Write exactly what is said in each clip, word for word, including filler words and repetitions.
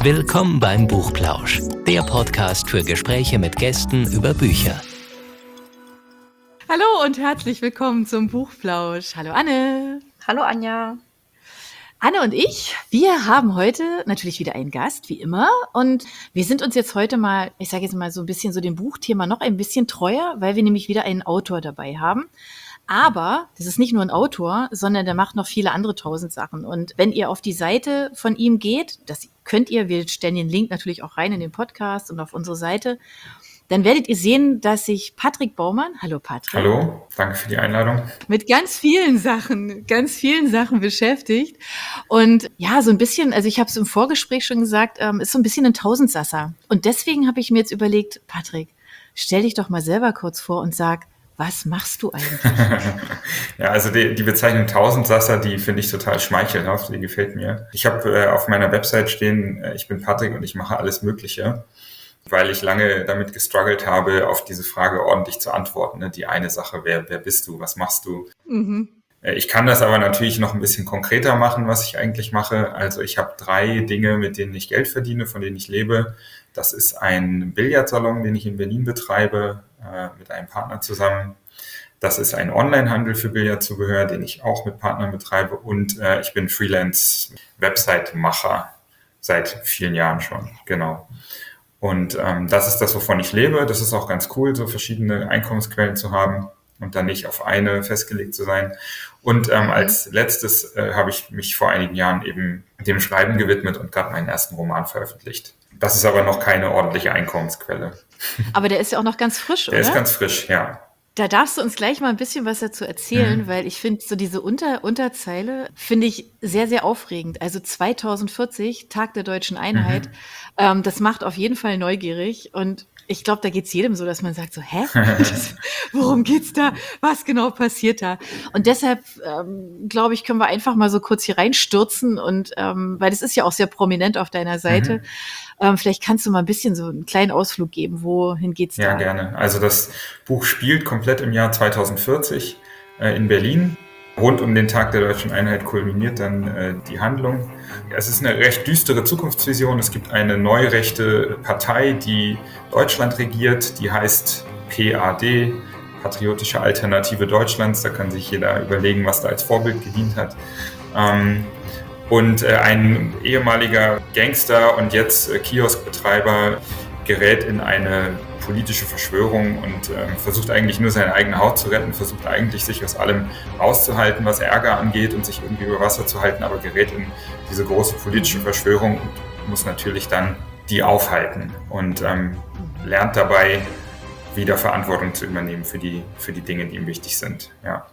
Willkommen beim Buchplausch, der Podcast für Gespräche mit Gästen über Bücher. Hallo und herzlich willkommen zum Buchplausch. Hallo Anne. Hallo Anja. Anne und ich, wir haben heute natürlich wieder einen Gast, wie immer. Und wir sind uns jetzt heute mal, ich sage jetzt mal so ein bisschen so dem Buchthema noch ein bisschen treuer, weil wir nämlich wieder einen Autor dabei haben. Aber das ist nicht nur ein Autor, sondern der macht noch viele andere tausend Sachen. Und wenn ihr auf die Seite von ihm geht, das könnt ihr, wir stellen den Link natürlich auch rein in den Podcast und auf unsere Seite, dann werdet ihr sehen, dass sich Patrick Baumann, hallo Patrick. Hallo, danke für die Einladung. Mit ganz vielen Sachen, ganz vielen Sachen beschäftigt. Und ja, so ein bisschen, also ich habe es im Vorgespräch schon gesagt, ähm, ist so ein bisschen ein Tausendsasser. Und deswegen habe ich mir jetzt überlegt, Patrick, stell dich doch mal selber kurz vor und sag, was machst du eigentlich? Ja, also die, die Bezeichnung Tausendsasser, die finde ich total schmeichelhaft, die gefällt mir. Ich habe äh, auf meiner Website stehen, äh, ich bin Patrick und ich mache alles Mögliche, weil ich lange damit gestruggelt habe, auf diese Frage ordentlich zu antworten. Ne? Die eine Sache, wer, wer bist du, was machst du? Mhm. Äh, ich kann das aber natürlich noch ein bisschen konkreter machen, was ich eigentlich mache. Also ich habe drei Dinge, mit denen ich Geld verdiene, von denen ich lebe. Das ist ein Billardsalon, den ich in Berlin betreibe, äh, mit einem Partner zusammen. Das ist ein Onlinehandel für Billardzubehör, den ich auch mit Partnern betreibe. Und äh, ich bin Freelance-Website-Macher seit vielen Jahren schon, genau. Und ähm, das ist das, wovon ich lebe. Das ist auch ganz cool, so verschiedene Einkommensquellen zu haben und dann nicht auf eine festgelegt zu sein. Und ähm, als letztes äh, habe ich mich vor einigen Jahren eben dem Schreiben gewidmet und gerade meinen ersten Roman veröffentlicht. Das ist aber noch keine ordentliche Einkommensquelle. Aber der ist ja auch noch ganz frisch, Der oder? ist ganz frisch, ja. Da darfst du uns gleich mal ein bisschen was dazu erzählen, Mhm. weil ich finde, so diese Unter Unterzeile finde ich sehr, sehr aufregend. Also zweitausendvierzig, Tag der Deutschen Einheit, Mhm. ähm, das macht auf jeden Fall neugierig. Und ich glaube, da geht's jedem so, dass man sagt so, hä? Das, worum geht's da? Was genau passiert da? Und deshalb, ähm, glaube ich, können wir einfach mal so kurz hier reinstürzen und, ähm, weil das ist ja auch sehr prominent auf deiner Seite. Mhm. Ähm, vielleicht kannst du mal ein bisschen so einen kleinen Ausflug geben. Wohin geht's Ja, da? gerne. Also das Buch spielt komplett im Jahr zweitausendvierzig äh, in Berlin. Rund um den Tag der Deutschen Einheit kulminiert dann äh, die Handlung. Es ist eine recht düstere Zukunftsvision. Es gibt eine neurechte Partei, die Deutschland regiert. Die heißt P A D, Patriotische Alternative Deutschlands. Da kann sich jeder überlegen, was da als Vorbild gedient hat. Ähm, Und äh, ein ehemaliger Gangster und jetzt äh, Kioskbetreiber gerät in eine politische Verschwörung und äh, versucht eigentlich nur seine eigene Haut zu retten, versucht eigentlich sich aus allem rauszuhalten, was Ärger angeht und sich irgendwie über Wasser zu halten, aber gerät in diese große politische Verschwörung und muss natürlich dann die aufhalten und ähm, lernt dabei, wieder Verantwortung zu übernehmen für die, für die Dinge, die ihm wichtig sind. Ja.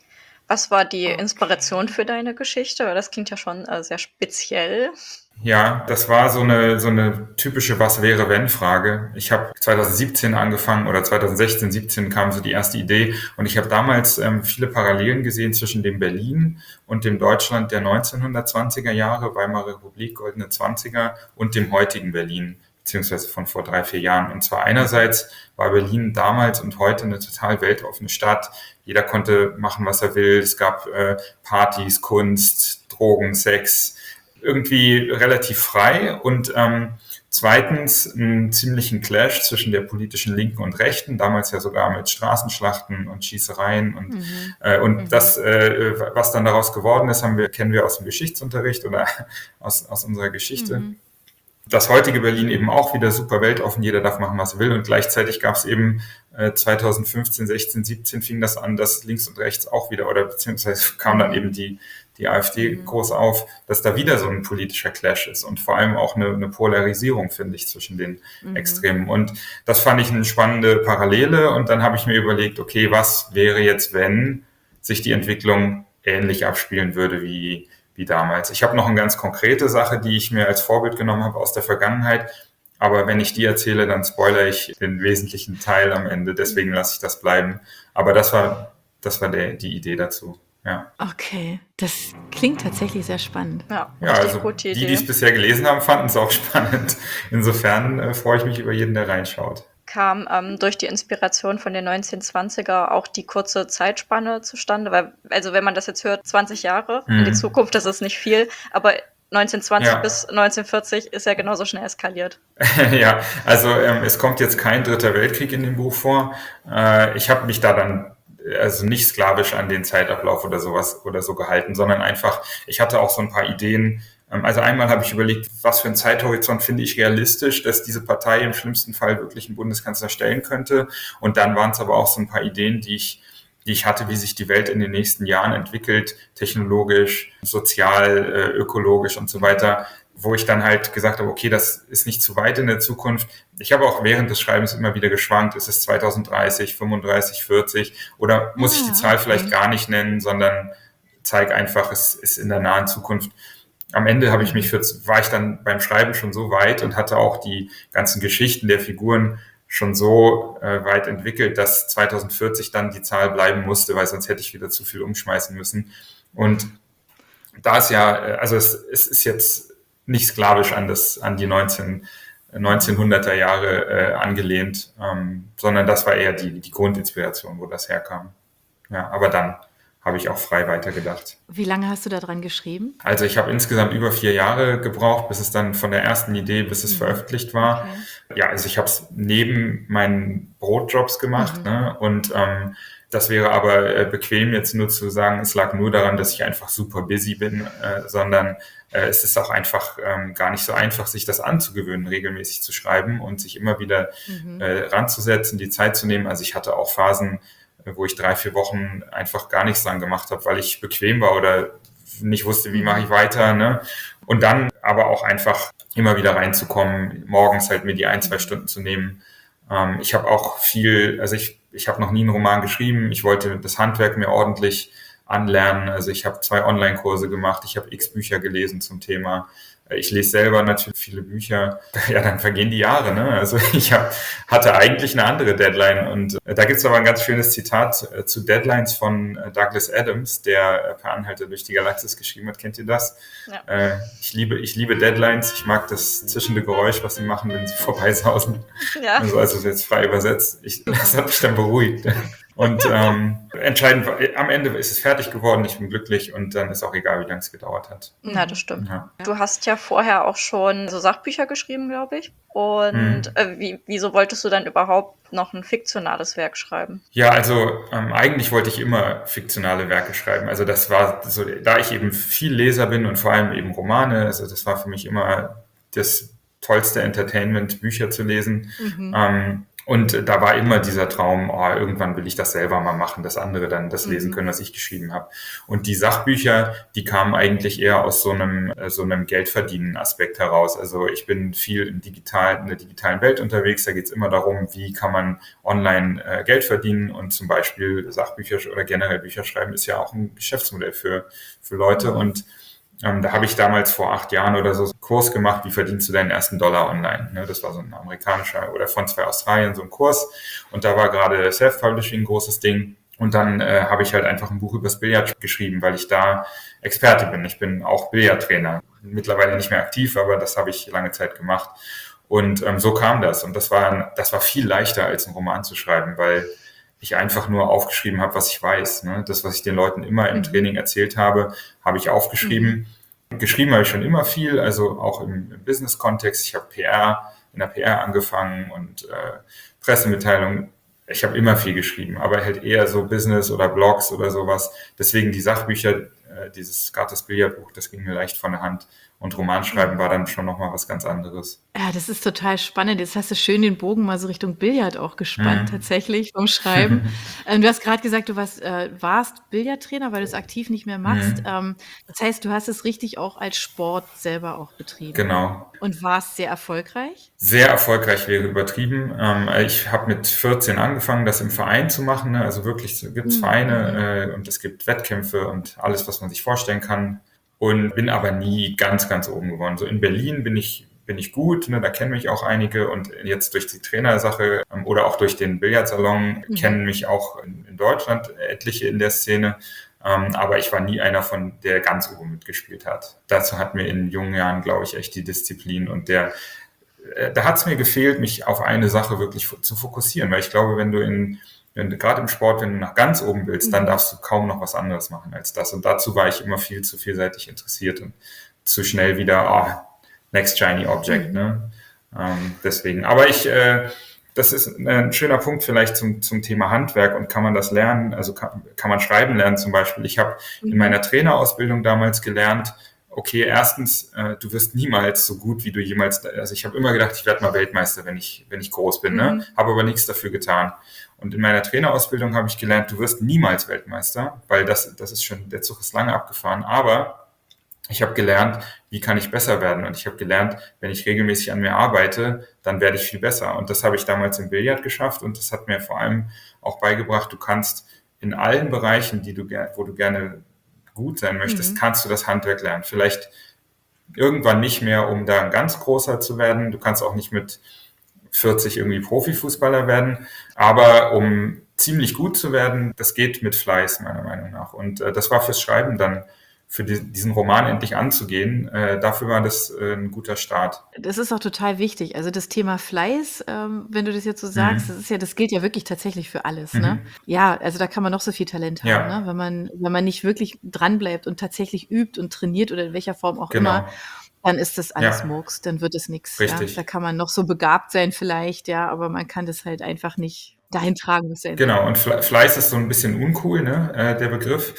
Was war die Inspiration für deine Geschichte? Das klingt ja schon äh, sehr speziell. Ja, das war so eine so eine typische Was-wäre-wenn-Frage. Ich habe zweitausendsiebzehn angefangen oder zweitausendsechzehn, siebzehn kam so die erste Idee und ich habe damals ähm, viele Parallelen gesehen zwischen dem Berlin und dem Deutschland der neunzehnhundertzwanziger Jahre, Weimarer Republik, Goldene Zwanziger und dem heutigen Berlin, beziehungsweise von vor drei, vier Jahren. Und zwar einerseits war Berlin damals und heute eine total weltoffene Stadt. Jeder konnte machen, was er will. Es gab äh, Partys, Kunst, Drogen, Sex, irgendwie relativ frei. Und ähm, zweitens einen ziemlichen Clash zwischen der politischen Linken und Rechten, damals ja sogar mit Straßenschlachten und Schießereien. Und, Mhm. äh, und Mhm. das, äh, was dann daraus geworden ist, haben wir, kennen wir aus dem Geschichtsunterricht oder aus, aus unserer Geschichte. Mhm. Das heutige Berlin eben auch wieder super weltoffen, jeder darf machen, was er will. Und gleichzeitig gab es eben äh, zweitausendfünfzehn, sechzehn, siebzehn fing das an, dass links und rechts auch wieder, oder beziehungsweise kam dann eben die, die AfD Mhm. groß auf, dass da wieder so ein politischer Clash ist und vor allem auch eine, eine Polarisierung, finde ich, zwischen den Mhm. Extremen. Und das fand ich eine spannende Parallele. Und dann habe ich mir überlegt, okay, was wäre jetzt, wenn sich die Entwicklung ähnlich abspielen würde wie wie damals. Ich habe noch eine ganz konkrete Sache, die ich mir als Vorbild genommen habe aus der Vergangenheit. Aber wenn ich die erzähle, dann spoilere ich den wesentlichen Teil am Ende. Deswegen lasse ich das bleiben. Aber das war, das war der, die Idee dazu. Ja, Okay, das klingt tatsächlich sehr spannend. Ja, ja richtig also gute die, Idee. die es bisher gelesen haben, fanden es auch spannend. Insofern äh, freue ich mich über jeden, der reinschaut. Kam ähm, durch die Inspiration von den neunzehnhundertzwanziger auch die kurze Zeitspanne zustande? Weil, also wenn man das jetzt hört, zwanzig Jahre in die Mhm. Zukunft, das ist nicht viel, aber neunzehnhundertzwanzig Ja. bis neunzehnhundertvierzig ist ja genauso schnell eskaliert. Ja, also ähm, es kommt jetzt kein Dritter Weltkrieg in dem Buch vor. Äh, ich habe mich da dann also nicht sklavisch an den Zeitablauf oder sowas oder so gehalten, sondern einfach, ich hatte auch so ein paar Ideen. Ähm, also einmal habe ich überlegt, was für einen Zeithorizont finde ich realistisch, dass diese Partei im schlimmsten Fall wirklich einen Bundeskanzler stellen könnte. Und dann waren es aber auch so ein paar Ideen, die ich die ich hatte, wie sich die Welt in den nächsten Jahren entwickelt, technologisch, sozial, äh, ökologisch und so weiter, wo ich dann halt gesagt habe, okay, das ist nicht zu weit in der Zukunft. Ich habe auch während des Schreibens immer wieder geschwankt, ist es zwanzig dreißig, fünfunddreißig, vierzig oder muss ich die Zahl vielleicht gar nicht nennen, sondern zeige einfach, es ist in der nahen Zukunft. Am Ende habe ich mich für, war ich dann beim Schreiben schon so weit und hatte auch die ganzen Geschichten der Figuren schon so äh, weit entwickelt, dass zwanzig vierzig dann die Zahl bleiben musste, weil sonst hätte ich wieder zu viel umschmeißen müssen. Und da ist ja, also es, es ist jetzt nicht sklavisch an das, an die neunzehn, neunzehnhunderter Jahre äh, angelehnt, ähm, sondern das war eher die, die Grundinspiration, wo das herkam. Ja, aber dann habe ich auch frei weitergedacht. Wie lange hast du da dran geschrieben? Also ich habe insgesamt über vier Jahre gebraucht, bis es dann von der ersten Idee, bis es mhm. veröffentlicht war. Okay. Ja, also ich habe es neben meinen Brotjobs gemacht, mhm. ne? Und ähm, das wäre aber äh, bequem jetzt nur zu sagen, es lag nur daran, dass ich einfach super busy bin, äh, sondern äh, es ist auch einfach ähm, gar nicht so einfach, sich das anzugewöhnen, regelmäßig zu schreiben und sich immer wieder mhm. äh, ranzusetzen, die Zeit zu nehmen. Also ich hatte auch Phasen, wo ich drei, vier Wochen einfach gar nichts dran gemacht habe, weil ich bequem war oder nicht wusste, wie mache ich weiter. Ne? Und dann aber auch einfach immer wieder reinzukommen, morgens halt mir die ein, zwei Stunden zu nehmen. Ähm, ich habe auch viel, also ich, ich habe noch nie einen Roman geschrieben. Ich wollte das Handwerk mir ordentlich anlernen. Also ich habe zwei Online-Kurse gemacht, ich habe x Bücher gelesen zum Thema. Ich lese selber natürlich viele Bücher. Ja, dann vergehen die Jahre, ne? Also ich hab, hatte eigentlich eine andere Deadline. Und äh, da gibt's aber ein ganz schönes Zitat äh, zu Deadlines von äh, Douglas Adams, der äh, Per Anhalter durch die Galaxis geschrieben hat. Kennt ihr das? Ja. Äh, ich liebe, ich liebe Deadlines. Ich mag das zischende Geräusch, was sie machen, wenn sie vorbeisausen. Ja. Also, also jetzt frei übersetzt. Ich, das hat mich dann beruhigt. Und ähm, entscheidend, am Ende ist es fertig geworden, ich bin glücklich und dann ist auch egal, wie lange es gedauert hat. Na, das stimmt. Ja. Du hast ja vorher auch schon so Sachbücher geschrieben, glaube ich. Und hm. äh, wie, wieso wolltest du dann überhaupt noch ein fiktionales Werk schreiben? Ja, also ähm, eigentlich wollte ich immer fiktionale Werke schreiben. Also das war so, da ich eben viel Leser bin und vor allem eben Romane, also das war für mich immer das tollste Entertainment, Bücher zu lesen. Mhm. Ähm, Und da war immer dieser Traum, oh, irgendwann will ich das selber mal machen, dass andere dann das lesen können, was ich geschrieben habe. Und die Sachbücher, die kamen eigentlich eher aus so einem so einem Geldverdienen-Aspekt heraus. Also ich bin viel im digital, in der digitalen Welt unterwegs. Da geht es immer darum, wie kann man online äh, Geld verdienen. Und zum Beispiel Sachbücher oder generell Bücher schreiben ist ja auch ein Geschäftsmodell für für Leute. Mhm. Und Ähm, da habe ich damals vor acht Jahren oder so einen Kurs gemacht, wie verdienst du deinen ersten Dollar online? Ne, das war so ein amerikanischer oder von zwei Australien so ein Kurs. Und da war gerade Self-Publishing ein großes Ding. Und dann äh, habe ich halt einfach ein Buch übers Billard geschrieben, weil ich da Experte bin. Ich bin auch Billardtrainer. Mittlerweile nicht mehr aktiv, aber das habe ich lange Zeit gemacht. Und ähm, so kam das. Und das war, das war viel leichter, als einen Roman zu schreiben, weil ich einfach nur aufgeschrieben habe, was ich weiß. Ne? Das, was ich den Leuten immer im Training erzählt habe, habe ich aufgeschrieben. Mhm. Geschrieben habe ich schon immer viel, also auch im, im Business-Kontext. Ich habe P R, in der P R angefangen und äh, Pressemitteilungen. Ich habe immer viel geschrieben, aber halt eher so Business oder Blogs oder sowas. Deswegen die Sachbücher, äh, dieses gerade das Billardbuch, das ging mir leicht von der Hand. Und Romanschreiben war dann schon nochmal was ganz anderes. Ja, das ist total spannend. Jetzt hast du schön den Bogen mal so Richtung Billard auch gespannt, mhm. tatsächlich, vom Schreiben. ähm, du hast gerade gesagt, du warst, äh, warst Billardtrainer, weil du es aktiv nicht mehr machst. Mhm. Ähm, das heißt, du hast es richtig auch als Sport selber auch betrieben. Genau. Und warst sehr erfolgreich? Sehr erfolgreich wäre übertrieben. Ähm, ich habe mit vierzehn angefangen, das im Verein zu machen. Ne? Also wirklich gibt es mhm. Vereine äh, und es gibt Wettkämpfe und alles, was man sich vorstellen kann. Und bin aber nie ganz, ganz oben geworden. So in Berlin bin ich bin ich gut, ne, da kennen mich auch einige und jetzt durch die Trainersache ähm, oder auch durch den Billardsalon mhm. kennen mich auch in, in Deutschland etliche in der Szene. Ähm, aber ich war nie einer von, der ganz oben mitgespielt hat. Dazu hat mir in jungen Jahren, glaube ich, echt die Disziplin und der, äh, da hat es mir gefehlt, mich auf eine Sache wirklich f- zu fokussieren, weil ich glaube, wenn du in Wenn du gerade im Sport, wenn du nach ganz oben willst, dann darfst du kaum noch was anderes machen als das. Und dazu war ich immer viel zu vielseitig interessiert. Und zu schnell wieder, oh, next shiny object, mhm. ne? Ähm, deswegen, aber ich, äh, das ist ein schöner Punkt vielleicht zum, zum Thema Handwerk und kann man das lernen, also kann, kann man schreiben lernen zum Beispiel. Ich habe mhm. in meiner Trainerausbildung damals gelernt, okay, erstens, äh, du wirst niemals so gut, wie du jemals, also ich habe immer gedacht, ich werde mal Weltmeister, wenn ich, wenn ich groß bin, mhm. ne? Habe aber nichts dafür getan. Und in meiner Trainerausbildung habe ich gelernt, du wirst niemals Weltmeister, weil das, das ist schon, der Zug ist lange abgefahren, aber ich habe gelernt, wie kann ich besser werden? Und ich habe gelernt, wenn ich regelmäßig an mir arbeite, dann werde ich viel besser. Und das habe ich damals im Billard geschafft und das hat mir vor allem auch beigebracht, du kannst in allen Bereichen, die du, wo du gerne gut sein möchtest, mhm. kannst du das Handwerk lernen. Vielleicht irgendwann nicht mehr, um da ein ganz großer zu werden. Du kannst auch nicht mit vierzig irgendwie Profifußballer werden, aber um ziemlich gut zu werden, das geht mit Fleiß, meiner Meinung nach. Und äh, das war fürs Schreiben dann, für die, diesen Roman endlich anzugehen, äh, dafür war das äh, ein guter Start. Das ist auch total wichtig. Also das Thema Fleiß, ähm, wenn du das jetzt so sagst, mhm. das ist ja, das gilt ja wirklich tatsächlich für alles. Mhm. Ne? Ja, also da kann man noch so viel Talent haben, ja. ne? Wenn man, wenn man nicht wirklich dranbleibt und tatsächlich übt und trainiert oder in welcher Form auch genau. immer, dann ist das alles ja. Murks, dann wird es nichts. Richtig. Ja? Da kann man noch so begabt sein vielleicht, ja, aber man kann das halt einfach nicht dahin tragen. Was genau, und Fleiß ist so ein bisschen uncool, ne, äh, der Begriff.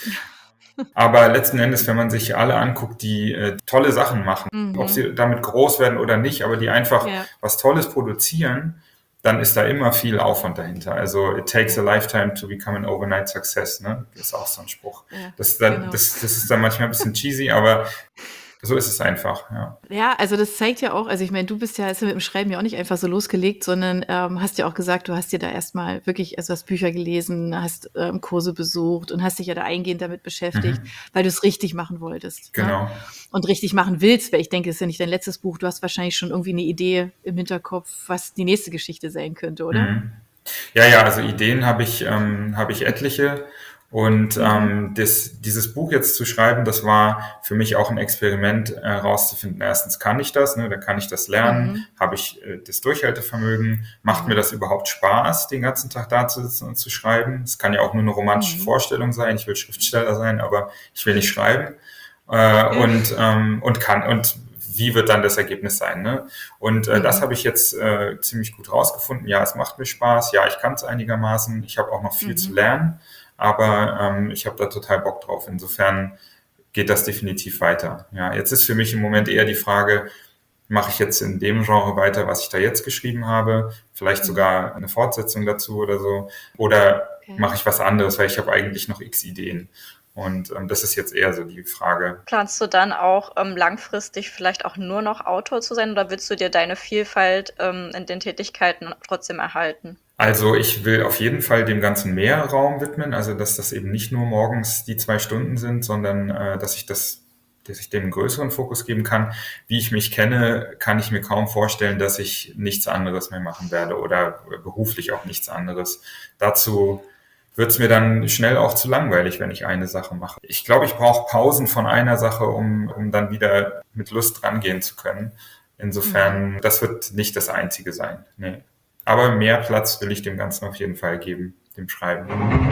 Aber letzten Endes, wenn man sich alle anguckt, die äh, tolle Sachen machen, mhm. ob sie damit groß werden oder nicht, aber die einfach ja. was Tolles produzieren, dann ist da immer viel Aufwand dahinter. Also it takes ja. a lifetime to become an overnight success, ne? Das ist auch so ein Spruch. Ja, das, dann, genau. das, das ist dann manchmal ein bisschen cheesy, aber so ist es einfach, ja. Ja, also das zeigt ja auch, also ich meine, du bist ja, hast ja mit dem Schreiben ja auch nicht einfach so losgelegt, sondern ähm, hast ja auch gesagt, du hast dir da erstmal wirklich, also hast Bücher gelesen, hast ähm, Kurse besucht und hast dich ja da eingehend damit beschäftigt, mhm. weil du es richtig machen wolltest. Genau. Ne? Und richtig machen willst, weil ich denke, es ist ja nicht dein letztes Buch, du hast wahrscheinlich schon irgendwie eine Idee im Hinterkopf, was die nächste Geschichte sein könnte, oder? Mhm. Ja, ja, also Ideen habe ich, ähm, habe ich etliche. Und ähm, das, dieses Buch jetzt zu schreiben, das war für mich auch ein Experiment, äh, rauszufinden. Erstens, kann ich das, ne? Da kann ich das lernen, mhm. habe ich äh, das Durchhaltevermögen, macht mhm. mir das überhaupt Spaß, den ganzen Tag da zu sitzen und zu schreiben? Es kann ja auch nur eine romantische mhm. Vorstellung sein, ich will Schriftsteller sein, aber ich will nicht schreiben. Äh, mhm. und, ähm, und kann, und wie wird dann das Ergebnis sein? Ne? Und äh, mhm. das habe ich jetzt äh, ziemlich gut rausgefunden. Ja, es macht mir Spaß, ja, ich kann es einigermaßen, ich habe auch noch viel mhm. zu lernen. Aber ähm, ich habe da total Bock drauf. Insofern geht das definitiv weiter. Ja, jetzt ist für mich im Moment eher die Frage, mache ich jetzt in dem Genre weiter, was ich da jetzt geschrieben habe? Vielleicht sogar eine Fortsetzung dazu oder so. Oder okay. mache ich was anderes, weil ich habe eigentlich noch x Ideen. Und ähm, das ist jetzt eher so die Frage. Planst du dann auch ähm, langfristig vielleicht auch nur noch Autor zu sein oder willst du dir deine Vielfalt ähm, in den Tätigkeiten trotzdem erhalten? Also ich will auf jeden Fall dem Ganzen mehr Raum widmen, also dass das eben nicht nur morgens die zwei Stunden sind, sondern äh, dass ich das, dass ich dem einen größeren Fokus geben kann. Wie ich mich kenne, kann ich mir kaum vorstellen, dass ich nichts anderes mehr machen werde oder beruflich auch nichts anderes. Dazu wird es mir dann schnell auch zu langweilig, wenn ich eine Sache mache. Ich glaube, ich brauche Pausen von einer Sache, um, um dann wieder mit Lust rangehen zu können. Insofern, mhm. das wird nicht das Einzige sein. Nee. Aber mehr Platz will ich dem Ganzen auf jeden Fall geben, dem Schreiben.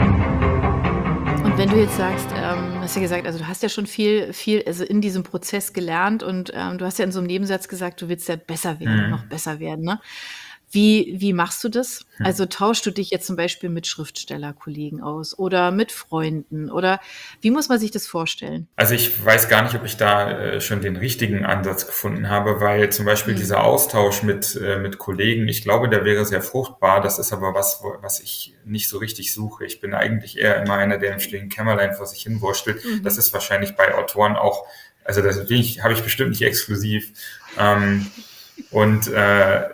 Und wenn du jetzt sagst, ähm, hast ja gesagt, also du hast ja schon viel, viel, also in diesem Prozess gelernt und ähm, du hast ja in so einem Nebensatz gesagt, du willst ja besser werden, mhm. noch besser werden, ne? Wie, wie machst du das? Hm. Also tauschst du dich jetzt zum Beispiel mit Schriftstellerkollegen aus oder mit Freunden oder wie muss man sich das vorstellen? Also ich weiß gar nicht, ob ich da äh, schon den richtigen Ansatz gefunden habe, weil zum Beispiel hm. dieser Austausch mit, äh, mit Kollegen, ich glaube, der wäre sehr fruchtbar. Das ist aber was, was ich nicht so richtig suche. Ich bin eigentlich eher immer einer, der im stillen Kämmerlein vor sich hin wurstelt. Mhm. Das ist wahrscheinlich bei Autoren auch, also das habe ich bestimmt nicht exklusiv. Ähm, und äh,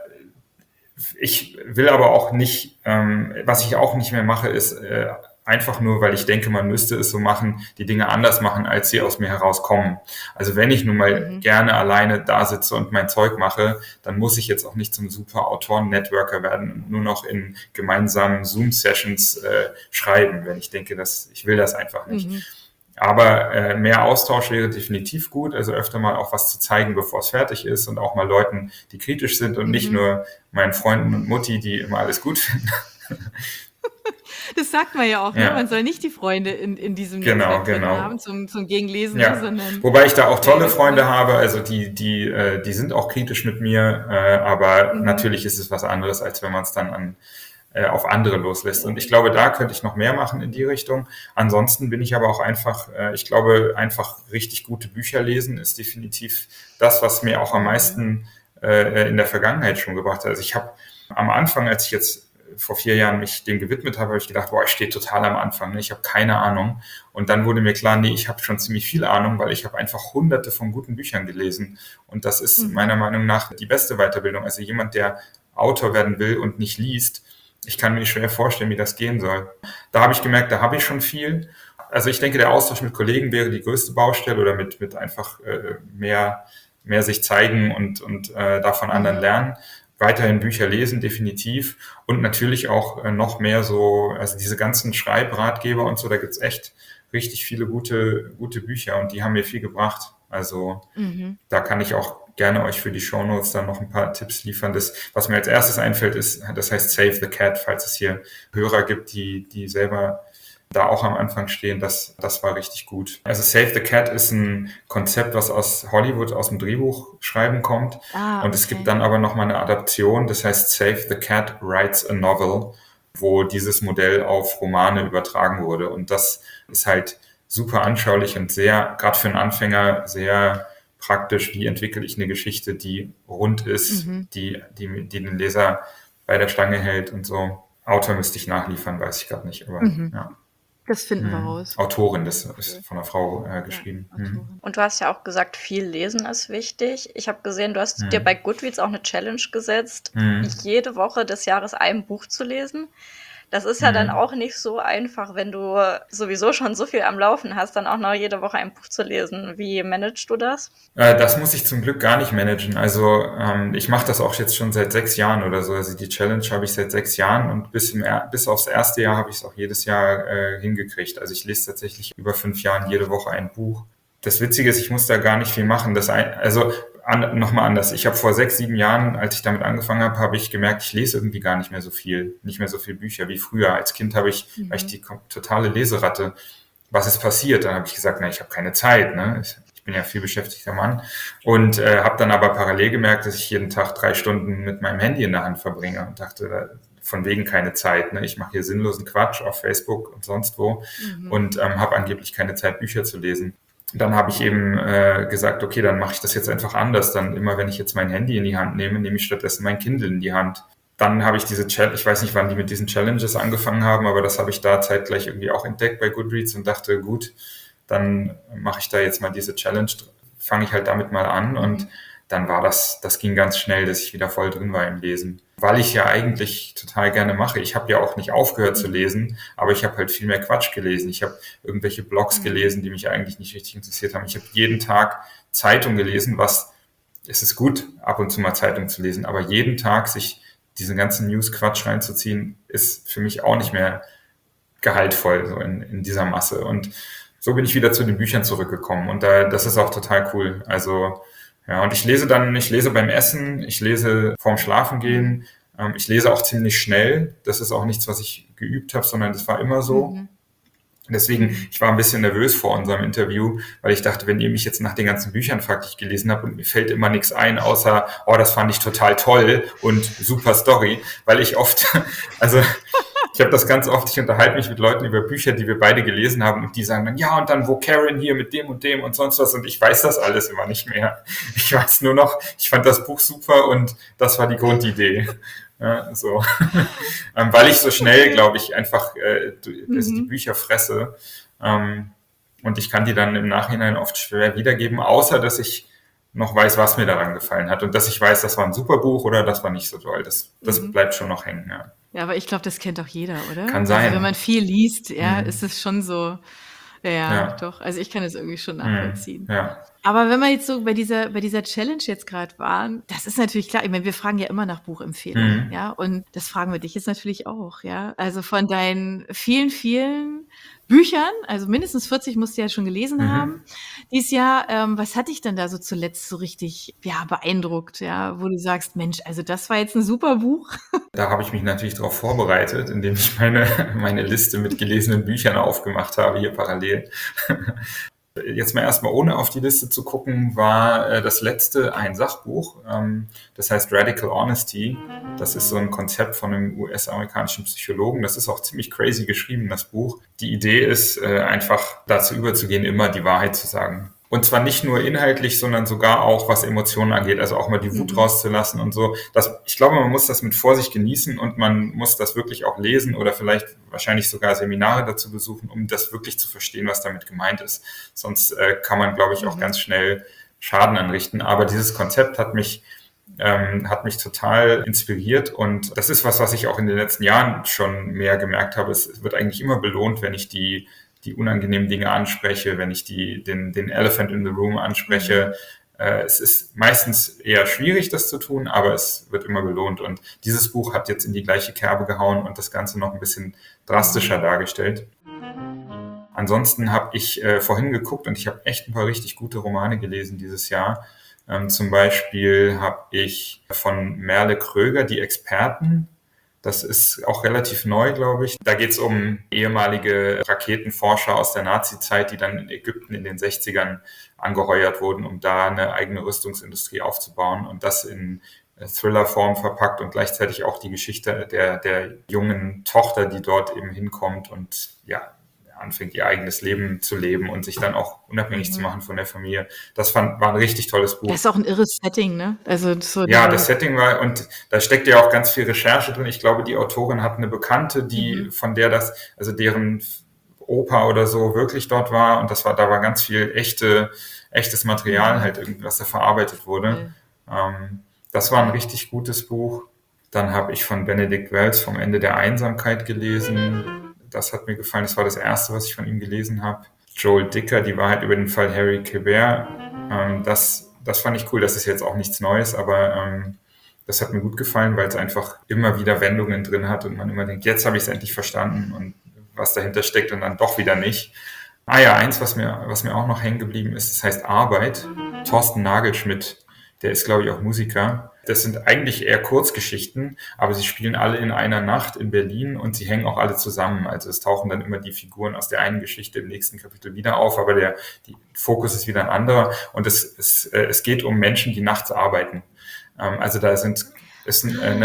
Ich will aber auch nicht, ähm, was ich auch nicht mehr mache, ist äh, einfach nur, weil ich denke, man müsste es so machen, die Dinge anders machen, als sie aus mir herauskommen. Also wenn ich nun mal mhm. gerne alleine da sitze und mein Zeug mache, dann muss ich jetzt auch nicht zum super Autoren-Networker werden und nur noch in gemeinsamen Zoom-Sessions äh, schreiben, wenn ich denke, dass ich will das einfach nicht. Mhm. Aber äh, mehr Austausch wäre definitiv gut, also öfter mal auch was zu zeigen, bevor es fertig ist und auch mal Leuten, die kritisch sind und mhm. nicht nur meinen Freunden und Mutti, die immer alles gut finden. Das sagt man ja auch, ne? Ja. Man soll nicht die Freunde in, in diesem Genau, Netzwerk drin genau. haben zum, zum Gegenlesen, Ja. sondern Wobei ich da auch tolle Ja, Freunde ja. habe, also die, die, äh, die sind auch kritisch mit mir, äh, aber Mhm. natürlich ist es was anderes, als wenn man es dann an, äh, auf andere loslässt. Und ich glaube, da könnte ich noch mehr machen in die Richtung. Ansonsten bin ich aber auch einfach, äh, ich glaube, einfach richtig gute Bücher lesen ist definitiv das, was mir auch am meisten äh, in der Vergangenheit schon gebracht hat. Also ich habe am Anfang, als ich jetzt vor vier Jahren mich dem gewidmet habe, habe ich gedacht, boah, ich stehe total am Anfang, ne? Ich habe keine Ahnung. Und dann wurde mir klar, nee, ich habe schon ziemlich viel Ahnung, weil ich habe einfach hunderte von guten Büchern gelesen. Und das ist Mhm. meiner Meinung nach die beste Weiterbildung. Also jemand, der Autor werden will und nicht liest, ich kann mir schwer vorstellen, wie das gehen soll. Da habe ich gemerkt, da habe ich schon viel. Also ich denke, der Austausch mit Kollegen wäre die größte Baustelle oder mit, mit einfach äh, mehr, mehr sich zeigen und, und äh, davon anderen lernen. Weiterhin Bücher lesen, definitiv. Und natürlich auch äh, noch mehr so, also diese ganzen Schreibratgeber und so, da gibt's echt richtig viele gute, gute Bücher und die haben mir viel gebracht. Also Mhm. da kann ich auch gerne euch für die Shownotes dann noch ein paar Tipps liefern. Das, was mir als erstes einfällt, ist, das heißt Save the Cat, falls es hier Hörer gibt, die, die selber da auch am Anfang stehen, das, das war richtig gut. Also Save the Cat ist ein Konzept, was aus Hollywood, aus dem Drehbuchschreiben kommt. Ah, Und es okay. gibt dann aber nochmal eine Adaption, das heißt Save the Cat Writes a Novel, wo dieses Modell auf Romane übertragen wurde. Und das ist halt super anschaulich und sehr, gerade für einen Anfänger, sehr praktisch, wie entwickle ich eine Geschichte, die rund ist, Mhm. die, die, die den Leser bei der Stange hält und so. Autor müsste ich nachliefern, weiß ich gerade nicht, aber Mhm. ja. Das finden wir Mhm. raus. Autorin, das ist von einer Frau äh, geschrieben. Ja, Mhm. Autorin. Und du hast ja auch gesagt, viel lesen ist wichtig. Ich habe gesehen, du hast Mhm. dir bei Goodreads auch eine Challenge gesetzt, Mhm. jede Woche des Jahres ein Buch zu lesen. Das ist ja Mhm. dann auch nicht so einfach, wenn du sowieso schon so viel am Laufen hast, dann auch noch jede Woche ein Buch zu lesen. Wie managst du das? Äh, das muss ich zum Glück gar nicht managen. Also ähm, ich mache das auch jetzt schon seit sechs Jahren oder so. Also die Challenge habe ich seit sechs Jahren und bis, im er- bis aufs erste Jahr habe ich es auch jedes Jahr äh, hingekriegt. Also ich lese tatsächlich über fünf Jahren jede Woche ein Buch. Das Witzige ist, ich muss da gar nicht viel machen. Das ein, also an, nochmal anders. Ich habe vor sechs, sieben Jahren, als ich damit angefangen habe, habe ich gemerkt, ich lese irgendwie gar nicht mehr so viel, nicht mehr so viel Bücher wie früher. Als Kind habe ich, Mhm. war ich die kom- totale Leseratte. Was ist passiert? Dann habe ich gesagt, na, ich habe keine Zeit. Ne? Ich, ich bin ja viel beschäftigter Mann und äh, habe dann aber parallel gemerkt, dass ich jeden Tag drei Stunden mit meinem Handy in der Hand verbringe und dachte, da, von wegen keine Zeit. Ne? Ich mache hier sinnlosen Quatsch auf Facebook und sonst wo Mhm. und ähm, habe angeblich keine Zeit, Bücher zu lesen. Dann habe ich eben äh, gesagt, okay, dann mache ich das jetzt einfach anders. Dann immer, wenn ich jetzt mein Handy in die Hand nehme, nehme ich stattdessen mein Kindle in die Hand. Dann habe ich diese Challenge, ich weiß nicht, wann die mit diesen Challenges angefangen haben, aber das habe ich da zeitgleich irgendwie auch entdeckt bei Goodreads und dachte, gut, dann mache ich da jetzt mal diese Challenge, fange ich halt damit mal an und dann war das, das ging ganz schnell, dass ich wieder voll drin war im Lesen. Weil ich ja eigentlich total gerne mache. Ich habe ja auch nicht aufgehört zu lesen, aber ich habe halt viel mehr Quatsch gelesen. Ich habe irgendwelche Blogs Mhm. gelesen, die mich eigentlich nicht richtig interessiert haben. Ich habe jeden Tag Zeitung gelesen, was, es ist gut, ab und zu mal Zeitung zu lesen, aber jeden Tag sich diesen ganzen News-Quatsch reinzuziehen, ist für mich auch nicht mehr gehaltvoll, so in, in dieser Masse. Und so bin ich wieder zu den Büchern zurückgekommen. Und da, das ist auch total cool. Also, ja, und ich lese dann, ich lese beim Essen, ich lese vorm Schlafengehen, ähm, ich lese auch ziemlich schnell. Das ist auch nichts, was ich geübt habe, sondern das war immer so. Mhm. Deswegen, ich war ein bisschen nervös vor unserem Interview, weil ich dachte, wenn ihr mich jetzt nach den ganzen Büchern fragt, die ich gelesen habe und mir fällt immer nichts ein, außer, oh, das fand ich total toll und super Story, weil ich oft, also ich habe das ganz oft, ich unterhalte mich mit Leuten über Bücher, die wir beide gelesen haben und die sagen dann, ja, und dann wo Karen hier mit dem und dem und sonst was und ich weiß das alles immer nicht mehr. Ich weiß nur noch, ich fand das Buch super und das war die Grundidee. Ja, so. ähm, weil ich so schnell, glaube ich, einfach äh, also die Bücher fresse ähm, und ich kann die dann im Nachhinein oft schwer wiedergeben, außer dass ich noch weiß, was mir daran gefallen hat und dass ich weiß, das war ein super Buch oder das war nicht so toll. Das, das Mhm. bleibt schon noch hängen. Ja. Ja, aber ich glaube, das kennt auch jeder, oder? Kann sein. Also wenn man viel liest, ja, Mhm. ist es schon so, ja, Ja. doch. Also ich kann es irgendwie schon Mhm. nachvollziehen. Ja. Aber wenn wir jetzt so bei dieser, bei dieser Challenge jetzt gerade waren, das ist natürlich klar. Ich meine, wir fragen ja immer nach Buchempfehlungen, Mhm. ja, und das fragen wir dich jetzt natürlich auch, ja. Also von deinen vielen, vielen Büchern, also mindestens vierzig musst du ja schon gelesen Mhm. haben dieses Jahr. Ähm, was hat dich denn da so zuletzt so richtig, ja, beeindruckt, ja, wo du sagst, Mensch, also das war jetzt ein super Buch? Da habe ich mich natürlich darauf vorbereitet, indem ich meine, meine Liste mit gelesenen Büchern aufgemacht habe, hier parallel. Jetzt mal erstmal ohne auf die Liste zu gucken, war äh, das letzte ein Sachbuch, ähm, das heißt Radical Honesty. Das ist so ein Konzept von einem U S-amerikanischen Psychologen. Das ist auch ziemlich crazy geschrieben, das Buch. Die Idee ist äh, einfach dazu überzugehen, immer die Wahrheit zu sagen. Und zwar nicht nur inhaltlich, sondern sogar auch, was Emotionen angeht, also auch mal die Wut Mhm. rauszulassen und so. Das, ich glaube, man muss das mit Vorsicht genießen und man muss das wirklich auch lesen oder vielleicht wahrscheinlich sogar Seminare dazu besuchen, um das wirklich zu verstehen, was damit gemeint ist. Sonst äh, kann man, glaube ich, auch Mhm. ganz schnell Schaden anrichten. Aber dieses Konzept hat mich ähm, hat mich total inspiriert und das ist was, was ich auch in den letzten Jahren schon mehr gemerkt habe. Es wird eigentlich immer belohnt, wenn ich die die unangenehmen Dinge anspreche, wenn ich die, den, den Elephant in the Room anspreche. Mhm. Äh, es ist meistens eher schwierig, das zu tun, aber es wird immer belohnt. Und dieses Buch hat jetzt in die gleiche Kerbe gehauen und das Ganze noch ein bisschen drastischer dargestellt. Ansonsten habe ich äh, vorhin geguckt und ich habe echt ein paar richtig gute Romane gelesen dieses Jahr. Ähm, zum Beispiel habe ich von Merle Kröger Die Experten. Das ist auch relativ neu, glaube ich. Da geht es um ehemalige Raketenforscher aus der Nazi-Zeit, die dann in Ägypten in den sechzigern angeheuert wurden, um da eine eigene Rüstungsindustrie aufzubauen und das in Thriller-Form verpackt und gleichzeitig auch die Geschichte der, der jungen Tochter, die dort eben hinkommt und ja, anfängt, ihr eigenes Leben zu leben und sich dann auch unabhängig Mhm. zu machen von der Familie. Das fand, war ein richtig tolles Buch. Das ist auch ein irres Setting, ne? Also so Ja, diese- das Setting war, und da steckt ja auch ganz viel Recherche drin. Ich glaube, die Autorin hat eine Bekannte, die, Mhm. von der das, also deren Opa oder so wirklich dort war, und das war, da war ganz viel echte, echtes Material Mhm. halt irgendwie, was da verarbeitet wurde. Ähm, das war ein richtig gutes Buch. Dann habe ich von Benedict Wells Vom Ende der Einsamkeit gelesen. Das hat mir gefallen. Das war das erste, was ich von ihm gelesen habe. Joel Dicker, Die Wahrheit über den Fall Harry Quebert. Ähm, das, das fand ich cool. Das ist jetzt auch nichts Neues, aber ähm, das hat mir gut gefallen, weil es einfach immer wieder Wendungen drin hat und man immer denkt, jetzt habe ich es endlich verstanden und was dahinter steckt und dann doch wieder nicht. Ah ja, eins, was mir, was mir auch noch hängen geblieben ist, das heißt Arbeit. Thorsten Nagelschmidt, der ist, glaube ich, auch Musiker. Das sind eigentlich eher Kurzgeschichten, aber sie spielen alle in einer Nacht in Berlin und sie hängen auch alle zusammen. Also es tauchen dann immer die Figuren aus der einen Geschichte im nächsten Kapitel wieder auf, aber der die Fokus ist wieder ein anderer. Und es, es, es geht um Menschen, die nachts arbeiten. Also da sind, ist eine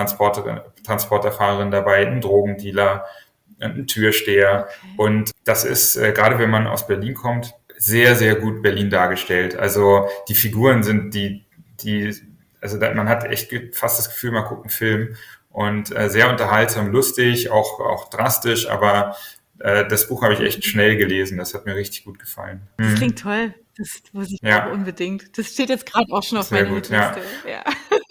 Rettungstransporterfahrerin dabei, ein Drogendealer, ein Türsteher. Okay. Und das ist, äh, gerade wenn man aus Berlin kommt, sehr, sehr gut Berlin dargestellt. Also die Figuren sind die, die, also da, man hat echt fast das Gefühl, man guckt einen Film und äh, sehr unterhaltsam, lustig, auch, auch drastisch, aber äh, das Buch habe ich echt schnell gelesen. Das hat mir richtig gut gefallen. Das Mhm. klingt toll. Das muss ich Ja. auch unbedingt. Das steht jetzt gerade auch schon auf Sehr meiner gut, ja. Hitliste. Ja.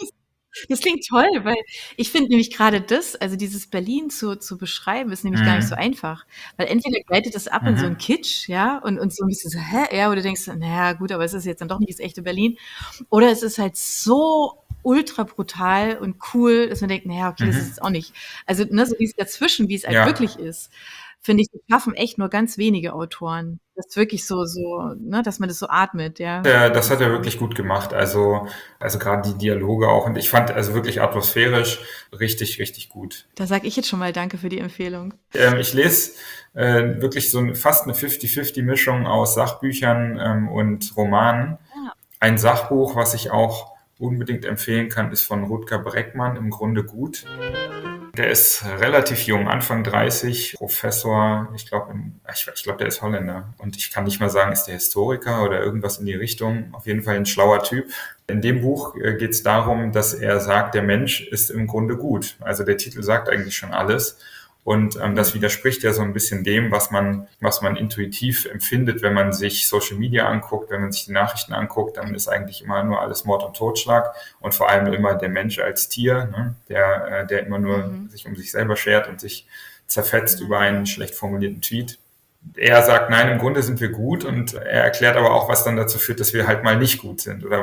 Das klingt toll, weil ich finde nämlich gerade das, also dieses Berlin zu, zu beschreiben, ist nämlich gar nicht Mhm. so einfach. Weil entweder gleitet es ab in so Mhm. einen Kitsch, ja, und, und so ein bisschen so, hä, ja, oder du denkst, naja, gut, aber es ist jetzt dann doch nicht das echte Berlin. Oder es ist halt so ultra brutal und cool, dass man denkt, naja, okay, das Mhm. ist es auch nicht. Also, ne, so wie es dazwischen, wie es halt Ja. wirklich ist, finde ich, das schaffen echt nur ganz wenige Autoren. Das ist wirklich so, so, ne, dass man das so atmet, ja. Der, das hat er wirklich gut gemacht. Also, also gerade die Dialoge auch. Und ich fand also wirklich atmosphärisch richtig, richtig gut. Da sage ich jetzt schon mal Danke für die Empfehlung. Ähm, ich lese äh, wirklich so ein, fast eine fifty-fifty-Mischung aus Sachbüchern ähm, und Romanen. Ah. Ein Sachbuch, was ich auch unbedingt empfehlen kann, ist von Rutger Breckmann, Im Grunde gut. Der ist relativ jung, Anfang dreißig, Professor, ich glaube, ich, ich glaube, der ist Holländer. Und ich kann nicht mal sagen, ist der Historiker oder irgendwas in die Richtung. Auf jeden Fall ein schlauer Typ. In dem Buch äh, geht es darum, dass er sagt, der Mensch ist im Grunde gut. Also der Titel sagt eigentlich schon alles. Und ähm, das widerspricht ja so ein bisschen dem, was man, was man intuitiv empfindet, wenn man sich Social Media anguckt, wenn man sich die Nachrichten anguckt, dann ist eigentlich immer nur alles Mord und Totschlag und vor allem immer der Mensch als Tier, ne, der, äh, der immer nur Mhm. sich um sich selber schert und sich zerfetzt über einen schlecht formulierten Tweet. Er sagt, nein, im Grunde sind wir gut und er erklärt aber auch, was dann dazu führt, dass wir halt mal nicht gut sind oder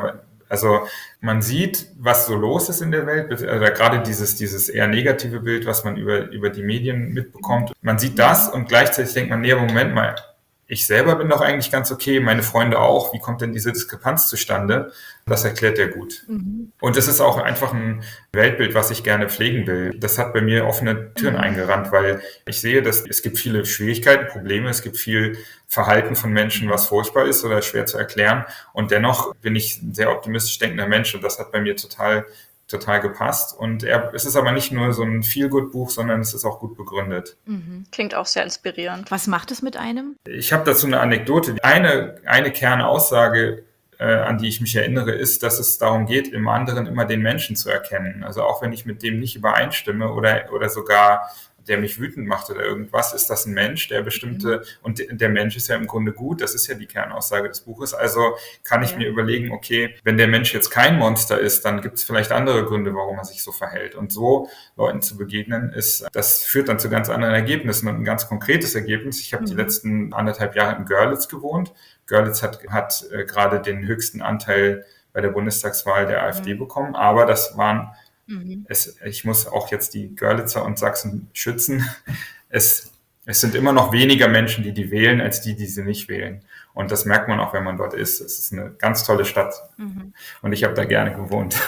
Also man sieht, was so los ist in der Welt, oder gerade dieses, dieses eher negative Bild, was man über, über die Medien mitbekommt. Man sieht das und gleichzeitig denkt man, nee, Moment mal, ich selber bin doch eigentlich ganz okay, meine Freunde auch. Wie kommt denn diese Diskrepanz zustande? Das erklärt er gut. Mhm. Und es ist auch einfach ein Weltbild, was ich gerne pflegen will. Das hat bei mir offene Türen mhm. eingerannt, weil ich sehe, dass es gibt viele Schwierigkeiten, Probleme, es gibt viel Verhalten von Menschen, was furchtbar ist oder schwer zu erklären. Und dennoch bin ich ein sehr optimistisch denkender Mensch und das hat bei mir total total gepasst. Und er, es ist aber nicht nur so ein Feel-Good-Buch, sondern es ist auch gut begründet. Mhm. Klingt auch sehr inspirierend. Was macht es mit einem? Ich habe dazu eine Anekdote. Eine, eine Kernaussage, äh, an die ich mich erinnere, ist, dass es darum geht, im anderen immer den Menschen zu erkennen. Also auch wenn ich mit dem nicht übereinstimme oder, oder sogar der mich wütend macht oder irgendwas, ist das ein Mensch, der bestimmte, mhm. und der Mensch ist ja im Grunde gut, das ist ja die Kernaussage des Buches, also kann ich ja. mir überlegen, okay, wenn der Mensch jetzt kein Monster ist, dann gibt es vielleicht andere Gründe, warum er sich so verhält und so Leuten zu begegnen, ist, das führt dann zu ganz anderen Ergebnissen und ein ganz konkretes Ergebnis. Ich habe mhm. die letzten anderthalb Jahre in Görlitz gewohnt. Görlitz hat, hat äh, gerade den höchsten Anteil bei der Bundestagswahl der AfD mhm. bekommen, aber das waren Mhm. Es, ich muss auch jetzt die Görlitzer und Sachsen schützen. Es, es sind immer noch weniger Menschen, die die wählen, als die, die sie nicht wählen. Und das merkt man auch, wenn man dort ist. Es ist eine ganz tolle Stadt. Mhm. Und ich habe da gerne gewohnt.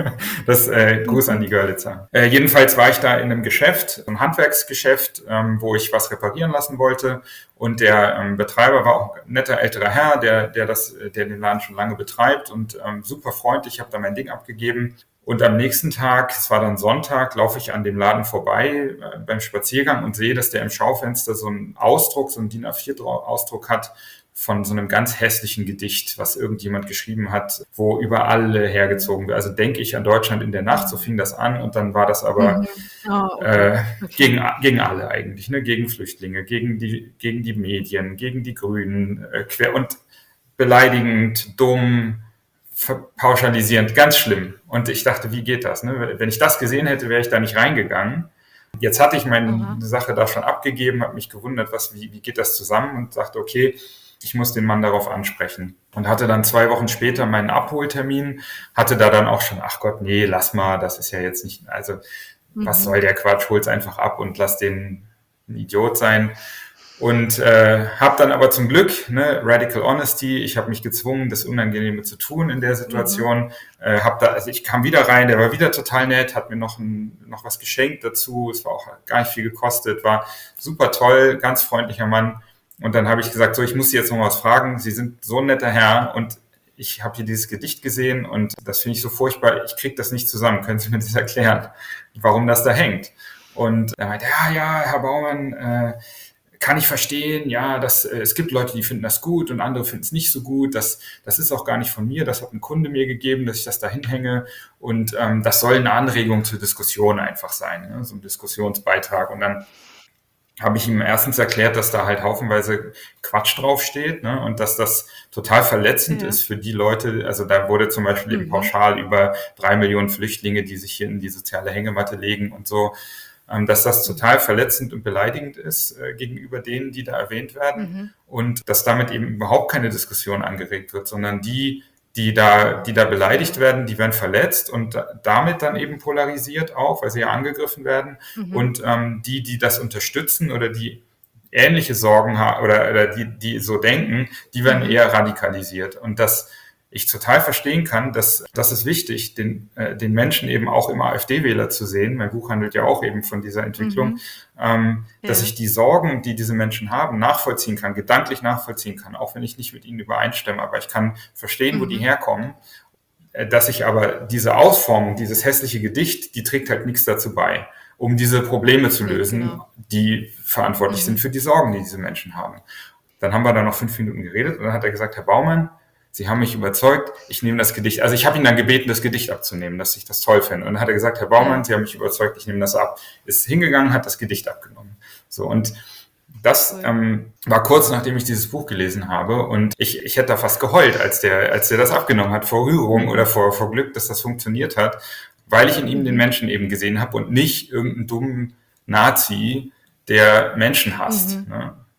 Das äh, Gruß an die Görlitzer. Äh, jedenfalls war ich da in einem Geschäft, einem Handwerksgeschäft, ähm, wo ich was reparieren lassen wollte. Und der ähm, Betreiber war auch ein netter älterer Herr, der, der, das, der den Laden schon lange betreibt und ähm, super freundlich. Ich habe da mein Ding abgegeben. Und am nächsten Tag, es war dann Sonntag, laufe ich an dem Laden vorbei äh, beim Spaziergang und sehe, dass der im Schaufenster so einen Ausdruck, so einen D I N A vier Ausdruck hat von so einem ganz hässlichen Gedicht, was irgendjemand geschrieben hat, wo über alle hergezogen wird. Also denke ich an Deutschland in der Nacht, so fing das an und dann war das aber mhm. oh, okay. äh, okay. gegen, gegen alle eigentlich, ne? Gegen Flüchtlinge, gegen die, gegen die Medien, gegen die Grünen, äh, quer und beleidigend, dumm, pauschalisierend, ganz schlimm. Und ich dachte, wie geht das? Ne? Wenn ich das gesehen hätte, wäre ich da nicht reingegangen. Jetzt hatte ich meine Aha. Sache da schon abgegeben, habe mich gewundert, was, wie, wie geht das zusammen und dachte, okay, ich muss den Mann darauf ansprechen. Und hatte dann zwei Wochen später meinen Abholtermin, hatte da dann auch schon, ach Gott, nee, lass mal, das ist ja jetzt nicht, also mhm. was soll der Quatsch, hol's einfach ab und lass den ein Idiot sein. Und äh, habe dann aber zum Glück, ne, Radical Honesty, ich habe mich gezwungen, das Unangenehme zu tun in der Situation. Mhm. Äh, hab da, also ich kam wieder rein, der war wieder total nett, hat mir noch ein, noch was geschenkt dazu. Es war auch gar nicht viel gekostet, war super toll, ganz freundlicher Mann. Und dann habe ich gesagt, so, ich muss Sie jetzt noch was fragen. Sie sind so ein netter Herr und ich habe hier dieses Gedicht gesehen und das finde ich so furchtbar. Ich kriege das nicht zusammen. Können Sie mir das erklären, warum das da hängt? Und er meinte, ja, ja, Herr Baumann, äh, kann ich verstehen, ja, das, äh, es gibt Leute, die finden das gut und andere finden es nicht so gut. Das, das ist auch gar nicht von mir, das hat ein Kunde mir gegeben, dass ich das da hinhänge und ähm, das soll eine Anregung zur Diskussion einfach sein, ne? So ein Diskussionsbeitrag. Und dann habe ich ihm erstens erklärt, dass da halt haufenweise Quatsch draufsteht, ne, und dass das total verletzend ja. ist für die Leute. Also da wurde zum Beispiel mhm. eben pauschal über drei Millionen Flüchtlinge, die sich hier in die soziale Hängematte legen und so, dass das total verletzend und beleidigend ist äh, gegenüber denen, die da erwähnt werden mhm. und dass damit eben überhaupt keine Diskussion angeregt wird, sondern die, die da, die da beleidigt werden, die werden verletzt und damit dann eben polarisiert auch, weil sie ja angegriffen werden mhm. und ähm, die, die das unterstützen oder die ähnliche Sorgen haben oder, oder die, die so denken, die werden mhm. eher radikalisiert und das ich total verstehen kann, dass das ist wichtig, den, äh, den Menschen eben auch im AfD-Wähler zu sehen. Mein Buch handelt ja auch eben von dieser Entwicklung, mhm. ähm, ja. dass ich die Sorgen, die diese Menschen haben, nachvollziehen kann, gedanklich nachvollziehen kann, auch wenn ich nicht mit ihnen übereinstimme, aber ich kann verstehen, mhm. wo die herkommen. Äh, dass ich aber diese Ausformung, dieses hässliche Gedicht, die trägt halt nichts dazu bei, um diese Probleme zu lösen, genau. die verantwortlich mhm. sind für die Sorgen, die diese Menschen haben. Dann haben wir da noch fünf Minuten geredet und dann hat er gesagt, Herr Baumann, Sie haben mich überzeugt, ich nehme das Gedicht. Also ich habe ihn dann gebeten, das Gedicht abzunehmen, dass ich das toll fände. Und dann hat er gesagt, Herr Baumann, Sie haben mich überzeugt, ich nehme das ab. Ist hingegangen, hat das Gedicht abgenommen. So, und das ähm, war kurz, nachdem ich dieses Buch gelesen habe. Und ich, ich hätte da fast geheult, als der, als der das abgenommen hat, vor Rührung oder vor, vor Glück, dass das funktioniert hat, weil ich in ihm den Menschen eben gesehen habe und nicht irgendeinen dummen Nazi, der Menschen hasst. Mhm. Ne?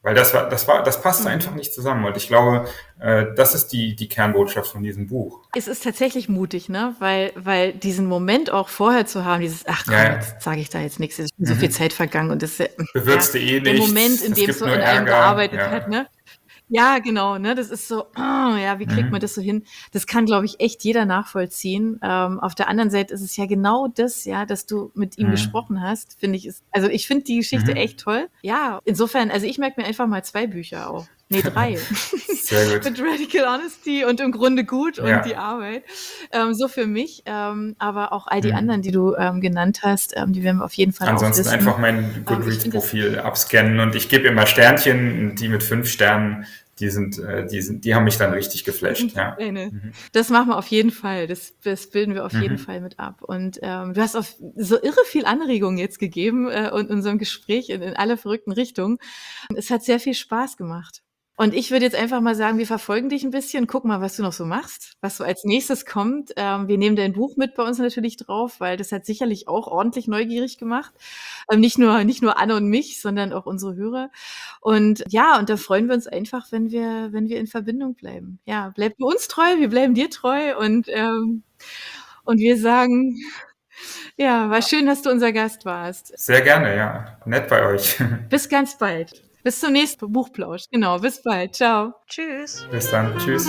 Weil das war, das war, das passte Mhm. einfach nicht zusammen. Und ich glaube, äh, das ist die, die Kernbotschaft von diesem Buch. Es ist tatsächlich mutig, ne? Weil, weil diesen Moment auch vorher zu haben, dieses, ach komm, Ja, ja. jetzt sage ich da jetzt nichts, es ist schon so viel Mhm. Zeit vergangen und das ist ja, Bewirkst du eh der nichts, Moment, in es dem es gibt so nur in einem Ärger. gearbeitet Ja. hat, ne? Ja, genau, ne? Das ist so, ah, ja, wie kriegt Mhm. man das so hin? Das kann, glaube ich, echt jeder nachvollziehen. Ähm, auf der anderen Seite ist es ja genau das, ja, dass du mit ihm Mhm. gesprochen hast, finde ich, ist, also ich finde die Geschichte Mhm. echt toll. Ja, insofern, also ich merke mir einfach mal zwei Bücher auch. Nee, drei. Sehr gut. Mit Radical Honesty und im Grunde gut und Ja. die Arbeit. Ähm, so für mich. Ähm, aber auch all die Mhm. anderen, die du ähm, genannt hast, ähm, die werden wir auf jeden Fall Ansonsten auflisten. einfach mein Ähm, ich finde das- Goodreads-Profil abscannen und ich gebe immer Sternchen, die mit fünf Sternen, die sind, äh, die sind, die haben mich dann richtig geflasht. Ja. Eine. Mhm. Das machen wir auf jeden Fall. Das, das bilden wir auf jeden Mhm. Fall mit ab. Und ähm, du hast auf so irre viel Anregungen jetzt gegeben äh, und unserem Gespräch in, in alle verrückten Richtungen. Es hat sehr viel Spaß gemacht. Und ich würde jetzt einfach mal sagen, wir verfolgen dich ein bisschen, guck mal, was du noch so machst, was so als nächstes kommt. Ähm, wir nehmen dein Buch mit bei uns natürlich drauf, weil das hat sicherlich auch ordentlich neugierig gemacht. Ähm, nicht nur, nicht nur Anne und mich, sondern auch unsere Hörer. Und ja, und da freuen wir uns einfach, wenn wir, wenn wir in Verbindung bleiben. Ja, bleib du uns treu, wir bleiben dir treu und, ähm, und wir sagen, ja, war schön, dass du unser Gast warst. Sehr gerne, ja. Nett bei euch. Bis ganz bald. Bis zum nächsten Buchplausch. Genau, bis bald. Ciao. Tschüss. Bis dann. Tschüss.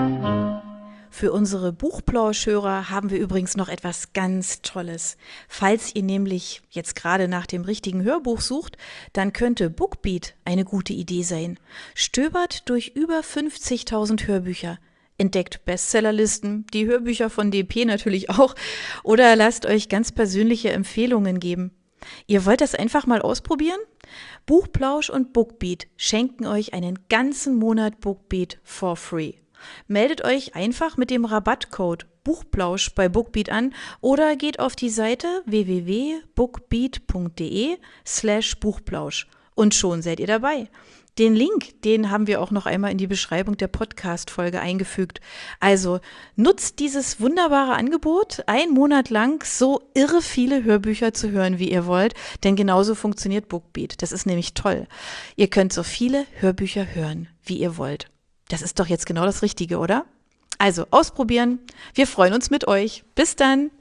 Für unsere Buchplauschhörer haben wir übrigens noch etwas ganz Tolles. Falls ihr nämlich jetzt gerade nach dem richtigen Hörbuch sucht, dann könnte Bookbeat eine gute Idee sein. Stöbert durch über fünfzigtausend Hörbücher. Entdeckt Bestsellerlisten, die Hörbücher von D P natürlich auch, oder lasst euch ganz persönliche Empfehlungen geben. Ihr wollt das einfach mal ausprobieren? Buchplausch und Bookbeat schenken euch einen ganzen Monat Bookbeat for free. Meldet euch einfach mit dem Rabattcode Buchplausch bei Bookbeat an oder geht auf die Seite w w w punkt bookbeat punkt de slash Buchplausch und schon seid ihr dabei. Den Link, den haben wir auch noch einmal in die Beschreibung der Podcast-Folge eingefügt. Also nutzt dieses wunderbare Angebot, einen Monat lang so irre viele Hörbücher zu hören, wie ihr wollt, denn genauso funktioniert Bookbeat. Das ist nämlich toll. Ihr könnt so viele Hörbücher hören, wie ihr wollt. Das ist doch jetzt genau das Richtige, oder? Also ausprobieren. Wir freuen uns mit euch. Bis dann.